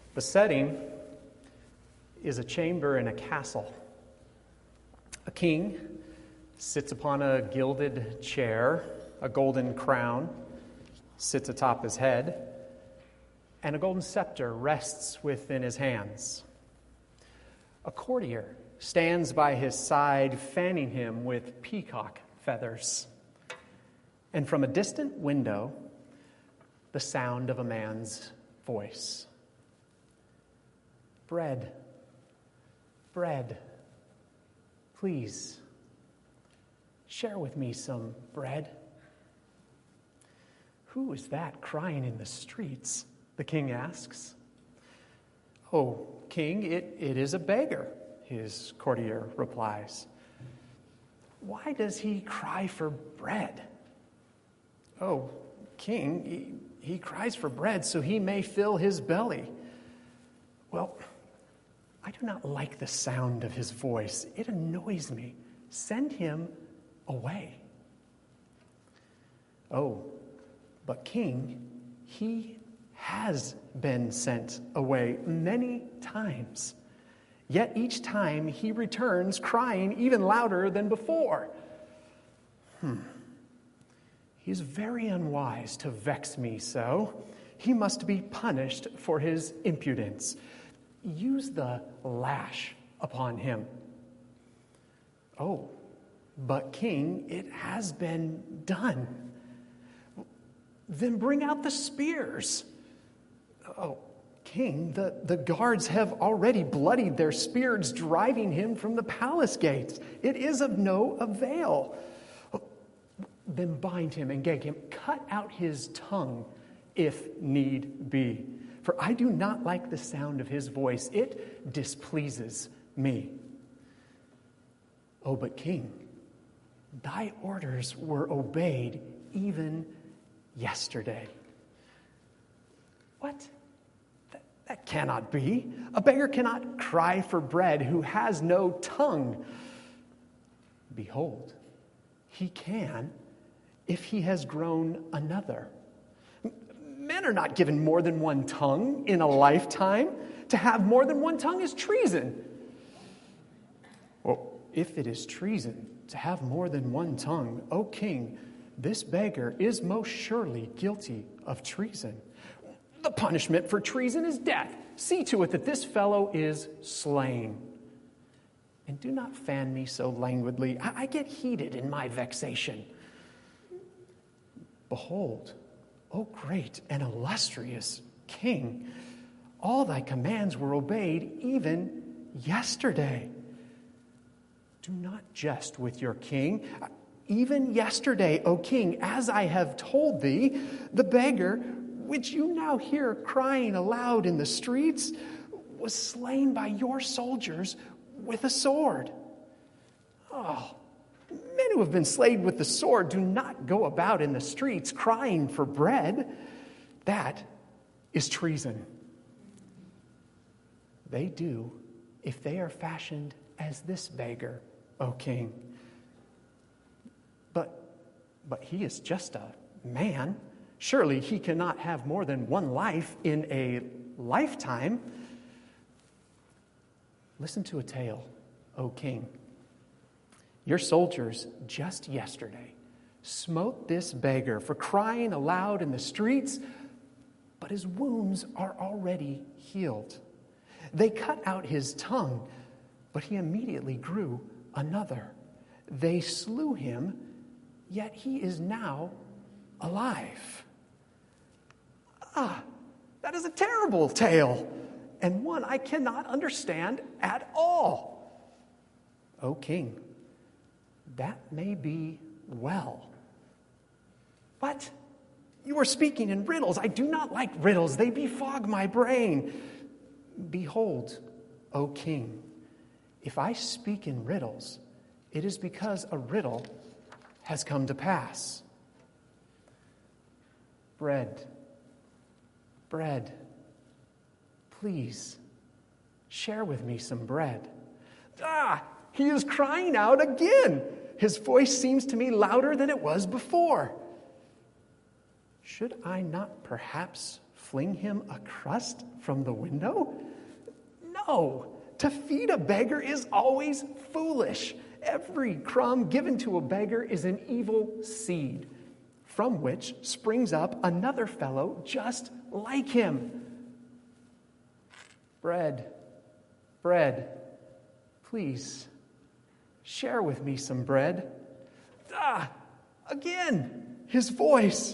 The setting is a chamber in a castle. A king sits upon a gilded chair, a golden crown sits atop his head, and a golden scepter rests within his hands. A courtier stands by his side, fanning him with peacock feathers. And from a distant window, the sound of a man's voice. Bread, bread, please, share with me some bread. Who is that crying in the streets? The king asks. Oh, king, it is a beggar, his courtier replies. Why does he cry for bread? Oh, king, he cries for bread so he may fill his belly. Well, I do not like the sound of his voice. It annoys me. Send him away. Oh, but king, he has been sent away many times. Yet each time he returns crying even louder than before. He's very unwise to vex me so. He must be punished for his impudence. Use the lash upon him. Oh, but king, it has been done. Then bring out the spears. Oh, king, the guards have already bloodied their spears, driving him from the palace gates. It is of no avail. Then bind him and gag him. Cut out his tongue, if need be. For I do not like the sound of his voice. It displeases me. Oh, but king, thy orders were obeyed even yesterday. What? That cannot be. A beggar cannot cry for bread who has no tongue. Behold, he can if he has grown another. Men are not given more than one tongue in a lifetime. To have more than one tongue is treason. Well, if it is treason to have more than one tongue, O king, this beggar is most surely guilty of treason. The punishment for treason is death. See to it that this fellow is slain. And do not fan me so languidly. I get heated in my vexation. Behold, O great and illustrious king, all thy commands were obeyed even yesterday. Do not jest with your king. Even yesterday, O king, as I have told thee, the beggar, which you now hear crying aloud in the streets, was slain by your soldiers with a sword. Oh, men who have been slain with the sword do not go about in the streets crying for bread. That is treason. They do if they are fashioned as this beggar, O king. But he is just a man. Surely he cannot have more than one life in a lifetime. Listen to a tale, O king. Your soldiers just yesterday smote this beggar for crying aloud in the streets, but his wounds are already healed. They cut out his tongue, but he immediately grew another. They slew him, yet he is now alive. That is a terrible tale, and one I cannot understand at all. O king, that may be well. What? You are speaking in riddles. I do not like riddles. They befog my brain. Behold, O king, if I speak in riddles, it is because a riddle has come to pass. Bread, bread, please, share with me some bread. He is crying out again. His voice seems to me louder than it was before. Should I not perhaps fling him a crust from the window? No, to feed a beggar is always foolish. Every crumb given to a beggar is an evil seed, from which springs up another fellow just like him. Bread, please, share with me some bread. Again, his voice.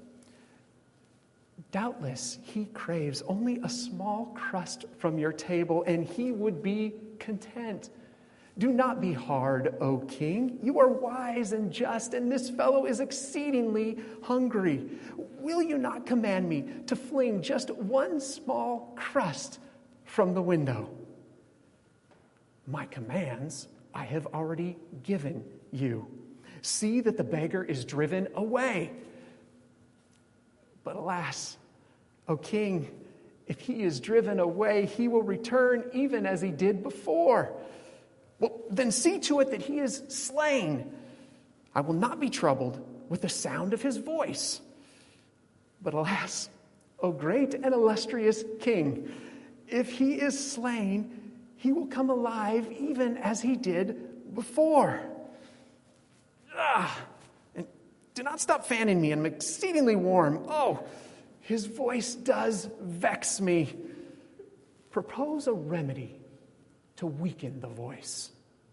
Doubtless, he craves only a small crust from your table, and he would be content. Do not be hard, O king. You are wise and just, and this fellow is exceedingly hungry. Will you not command me to fling just one small crust from the window? My commands I have already given you. See that the beggar is driven away. But alas, O king, if he is driven away, he will return even as he did before. Well, then see to it that he is slain. I will not be troubled with the sound of his voice. But alas, O great and illustrious king, if he is slain, he will come alive even as he did before. And do not stop fanning me. I'm exceedingly warm. Oh, his voice does vex me. Propose a remedy to weaken the voice.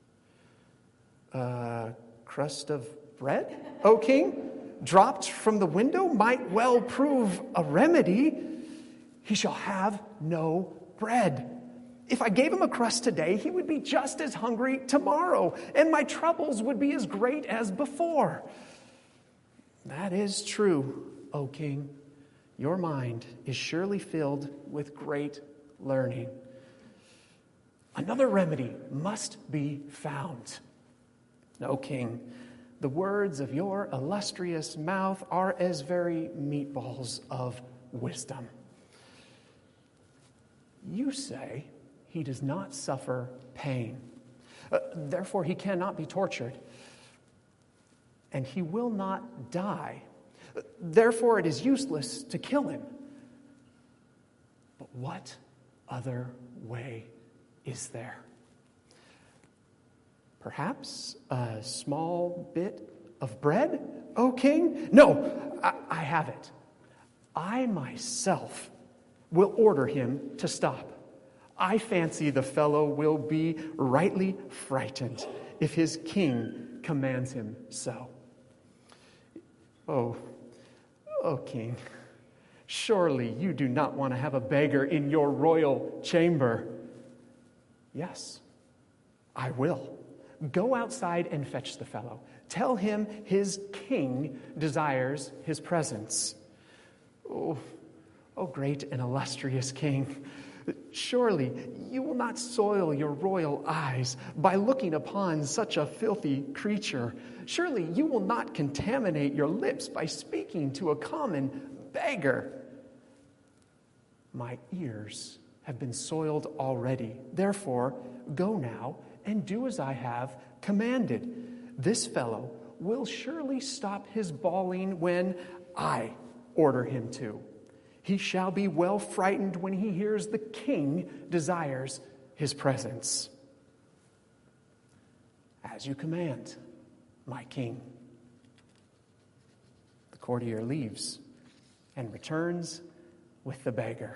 Crust of bread, O king, dropped from the window might well prove a remedy. He shall have no bread. If I gave him a crust today, he would be just as hungry tomorrow, and my troubles would be as great as before. That is true, O king. Your mind is surely filled with great learning. Another remedy must be found. O king, the words of your illustrious mouth are as very meatballs of wisdom. You say he does not suffer pain. Therefore, he cannot be tortured. And he will not die. Therefore, it is useless to kill him. But what other way is there? Perhaps a small bit of bread, O king? No, I have it. I myself will order him to stop. I fancy the fellow will be rightly frightened if his king commands him so. Oh, king, surely you do not want to have a beggar in your royal chamber. Yes, I will. Go outside and fetch the fellow. Tell him his king desires his presence. Oh, great and illustrious king, surely you will not soil your royal eyes by looking upon such a filthy creature. Surely you will not contaminate your lips by speaking to a common beggar. My ears have been soiled already. Therefore, go now and do as I have commanded. This fellow will surely stop his bawling when I order him to. He shall be well frightened when he hears the king desires his presence. As you command, my king. The courtier leaves and returns with the beggar.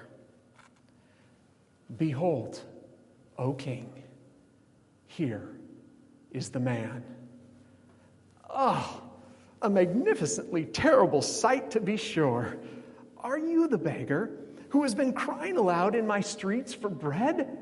Behold, O king, here is the man. Oh, a magnificently terrible sight to be sure. Are you the beggar who has been crying aloud in my streets for bread?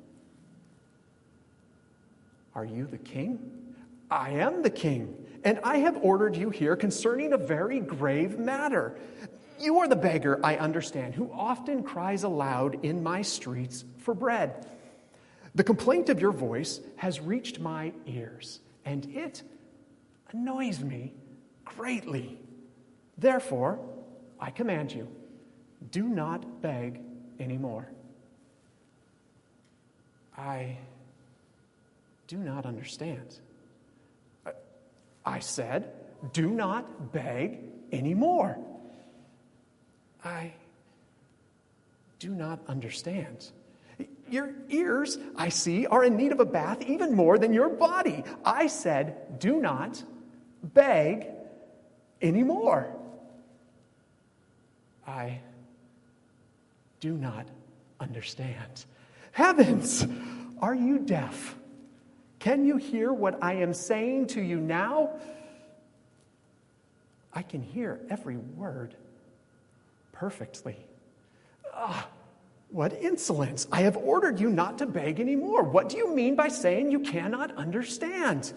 Are you the king? I am the king, and I have ordered you here concerning a very grave matter. You are the beggar, I understand, who often cries aloud in my streets for bread. The complaint of your voice has reached my ears, and it annoys me greatly. Therefore, I command you, do not beg anymore. I do not understand. I said, do not beg anymore. I do not understand. Your ears, I see, are in need of a bath even more than your body. I said, do not beg anymore. I do not understand. Heavens, are you deaf? Can you hear what I am saying to you now? I can hear every word perfectly. What insolence! I have ordered you not to beg anymore. What do you mean by saying you cannot understand?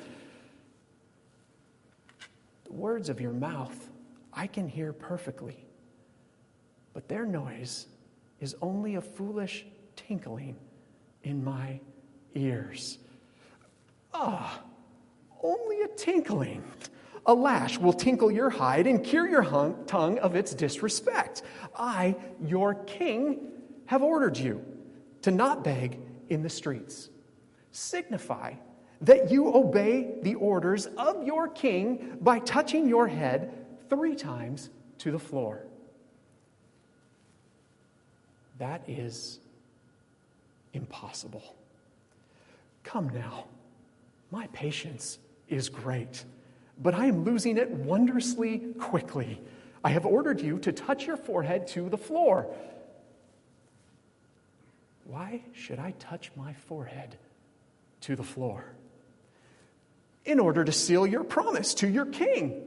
The words of your mouth I can hear perfectly, but their noise is only a foolish tinkling in my ears. Only a tinkling. A lash will tinkle your hide and cure your tongue of its disrespect. I, your king, have ordered you to not beg in the streets. Signify that you obey the orders of your king by touching your head 3 times to the floor. That is impossible. Come now, my patience is great, but I am losing it wondrously quickly. I have ordered you to touch your forehead to the floor. Why should I touch my forehead to the floor? In order to seal your promise to your king.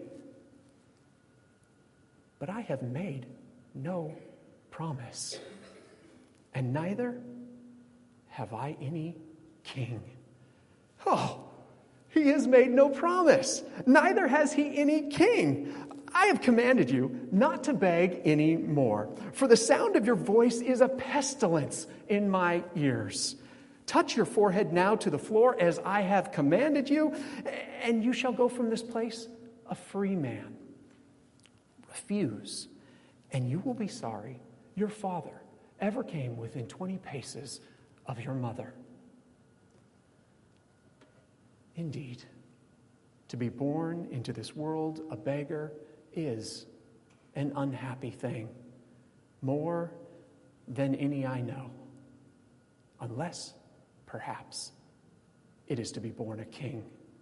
But I have made no promise, and neither have I any king. He has made no promise, neither has he any king. I have commanded you not to beg any more, for the sound of your voice is a pestilence in my ears. Touch your forehead now to the floor as I have commanded you, and you shall go from this place a free man. Refuse, and you will be sorry your father ever came within 20 paces of your mother. Indeed, to be born into this world a beggar is an unhappy thing, more than any I know, unless, perhaps, it is to be born a king.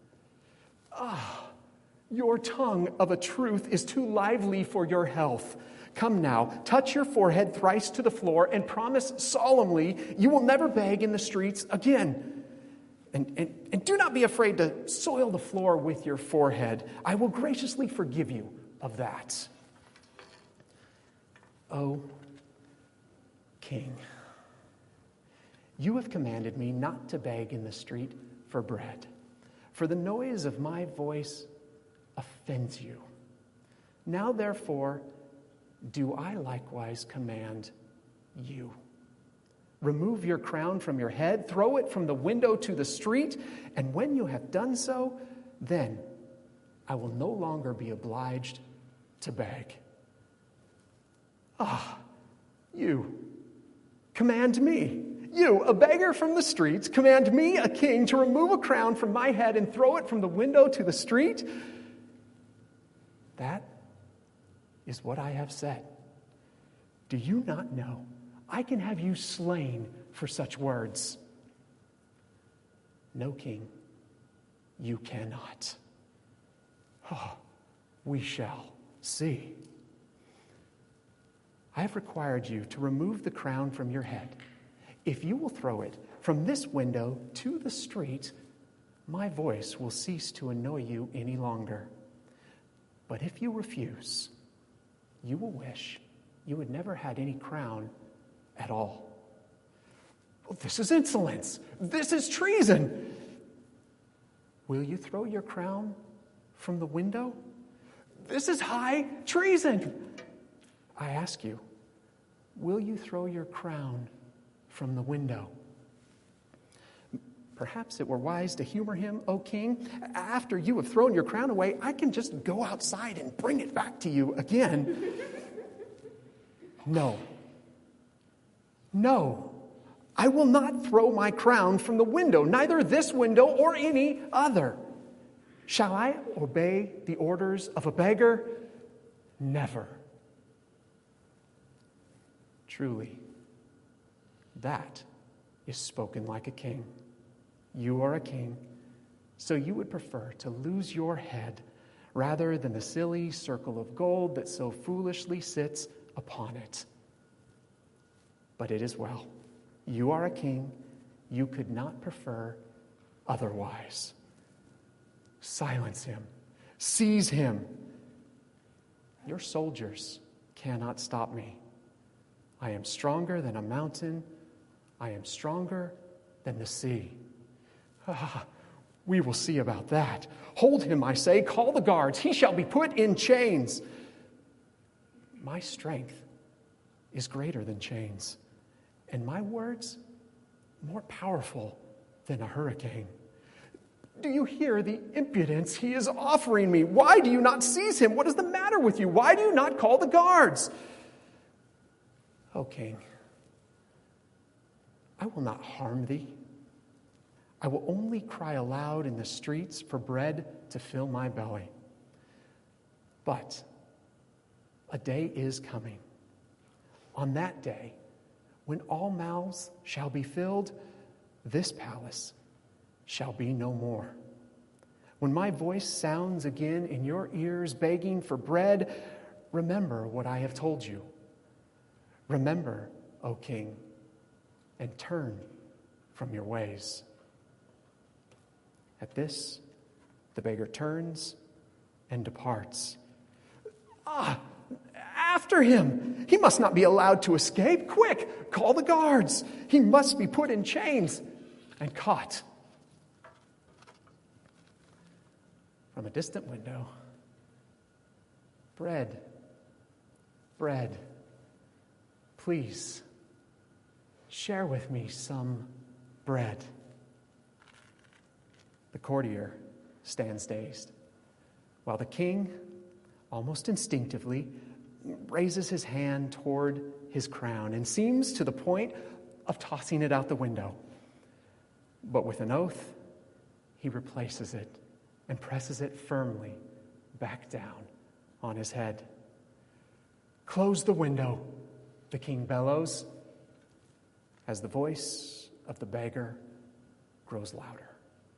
Your tongue of a truth is too lively for your health. Come now, touch your forehead thrice to the floor and promise solemnly you will never beg in the streets again. And do not be afraid to soil the floor with your forehead. I will graciously forgive you of that. O King, you have commanded me not to beg in the street for bread, for the noise of my voice offends you. Now, therefore, do I likewise command you. Remove your crown from your head, throw it from the window to the street, and when you have done so, then I will no longer be obliged to beg. You command me. You, a beggar from the streets, command me, a king, to remove a crown from my head and throw it from the window to the street? That is what I have said. Do you not know I can have you slain for such words? No, king, you cannot. We shall see. I have required you to remove the crown from your head. If you will throw it from this window to the street, my voice will cease to annoy you any longer. But if you refuse, you will wish you had never had any crown at all. Well, this is insolence. This is treason. Will you throw your crown from the window? This is high treason. I ask you, will you throw your crown from the window? Perhaps it were wise to humor him, O king. After you have thrown your crown away, I can just go outside and bring it back to you again. No, I will not throw my crown from the window, neither this window or any other. Shall I obey the orders of a beggar? Never. Truly, That is spoken like a king. You are a king, so you would prefer to lose your head rather than the silly circle of gold that so foolishly sits upon it. But it is well. You are a king. You could not prefer otherwise. Silence him. Seize him. Your soldiers cannot stop me. I am stronger than a mountain. I am stronger than the sea. We will see about that. Hold him, I say. Call the guards. He shall be put in chains. My strength is greater than chains, and my words more powerful than a hurricane. Do you hear the impudence he is offering me? Why do you not seize him? What is the matter with you? Why do you not call the guards? O king, I will not harm thee. I will only cry aloud in the streets for bread to fill my belly. But a day is coming. On that day, when all mouths shall be filled, this palace shall be no more. When my voice sounds again in your ears begging for bread, remember what I have told you. Remember, O king, and turn from your ways. At this, the beggar turns and departs. After him! He must not be allowed to escape. Quick, call the guards. He must be put in chains and caught. From a distant window, bread, bread, please share with me some bread. The courtier stands dazed, while the king, almost instinctively, raises his hand toward his crown and seems to the point of tossing it out the window. But with an oath, he replaces it and presses it firmly back down on his head. Close the window, the king bellows, as the voice of the beggar grows louder.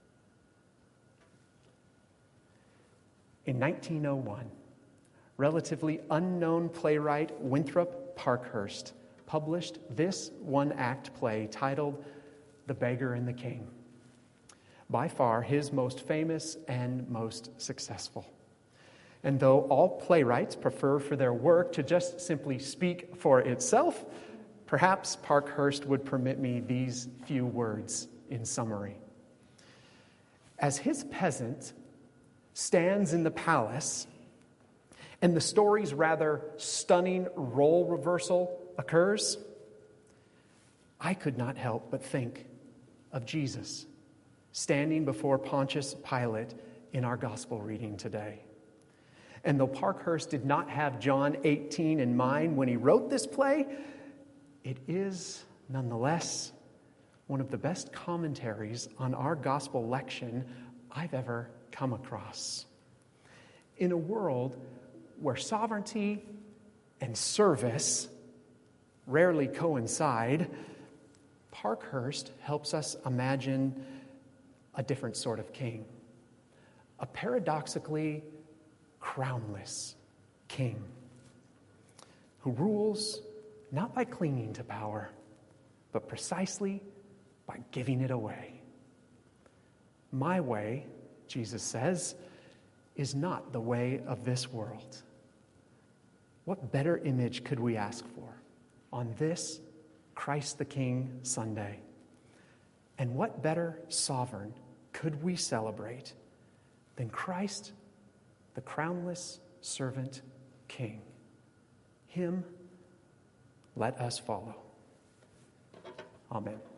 In 1901, relatively unknown playwright Winthrop Parkhurst published this one-act play titled The Beggar and the King, by far his most famous and most successful. And though all playwrights prefer for their work to just simply speak for itself, perhaps Parkhurst would permit me these few words in summary. As his peasant stands in the palace, and the story's rather stunning role reversal occurs, I could not help but think of Jesus standing before Pontius Pilate in our gospel reading today. And though Parkhurst did not have John 18 in mind when he wrote this play, it is nonetheless one of the best commentaries on our gospel lection I've ever come across. In a world where sovereignty and service rarely coincide, Parkhurst helps us imagine a different sort of king, a paradoxically crownless king who rules not by clinging to power, but precisely by giving it away. My way, Jesus says, is not the way of this world. What better image could we ask for on this Christ the King Sunday? And what better sovereign could we celebrate than Christ, the crownless servant king? Him let us follow. Amen.